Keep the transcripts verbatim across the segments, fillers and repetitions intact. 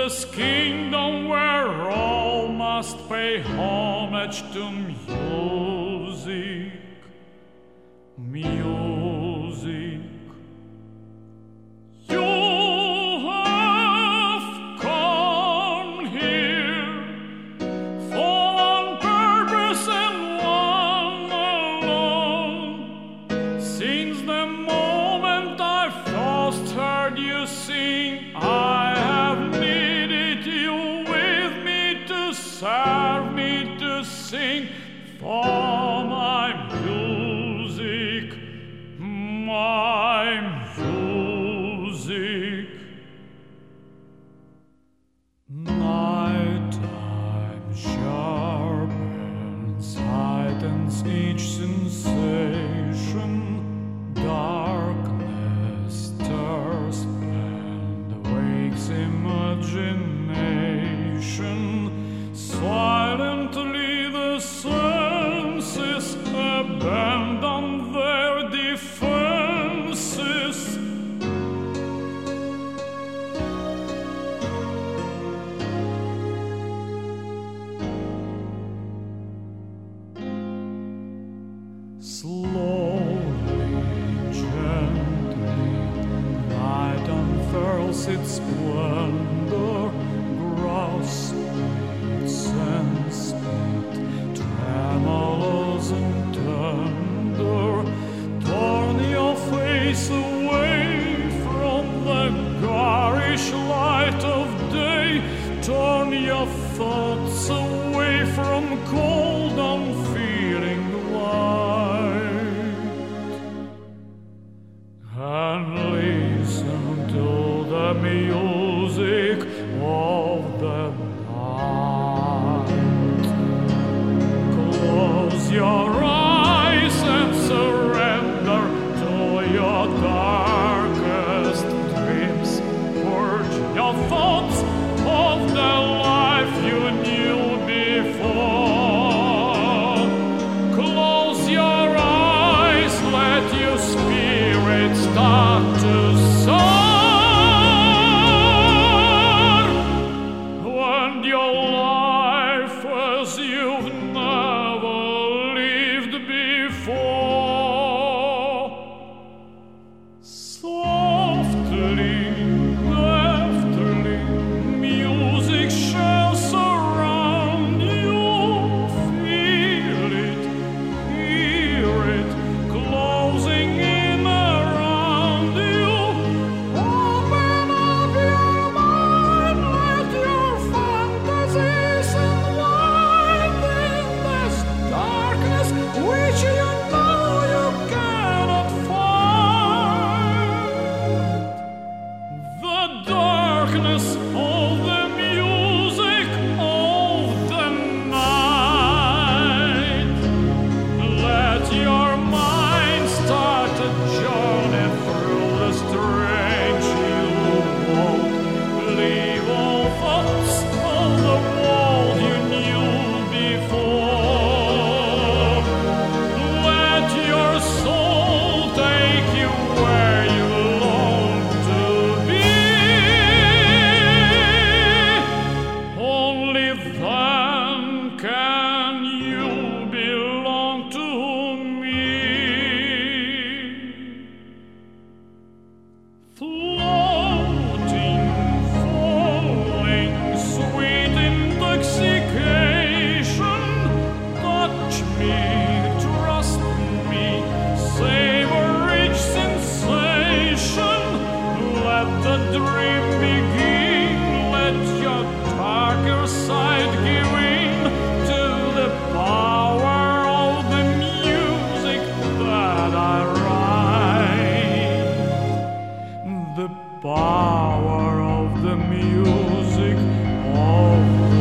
this kingdom where all must pay homage to music, music. You have come here for one purpose and one alone. Since the moment I first heard you sing, I have needed you with me to serve me to sing for my music, my music. Nighttime sharpens, heightens each sensation. Darkness stirs and wakes imagination. Silently the senses abandon their defenses. Slowly, gently, night unfurls its splendor, grasp it, sense it, tremulous and tender. Turn your face away from the garish light of day. Turn your thoughts away from cold, unfeeling light, and listen to the music of the night. Close your eyes and surrender to your darkest dreams. Purge your thoughts of the life you knew before. Close your eyes, let your spirit start to soar. And your life as you've never lived before. Softly, deftly, music shall surround you. Feel it, hear it, closing in around you. Open up your mind, let your fantasies unwind in this darkness which you know you cannot find. The darkness of the music of the night. Let your mind start a journey through the strange you won't. Leave all thoughts of the world you knew before. Let your soul take you where you long to be. Only then can you belong to me. Floating, falling, sweet intoxication. Touch me, trust me, savor each sensation. Let the dream begin, let your darker side give in to the power of the music that I write. The power of the music of the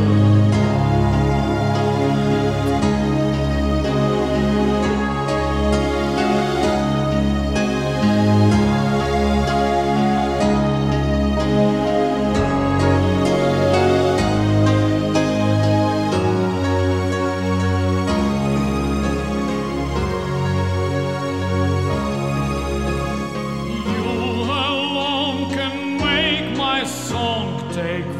take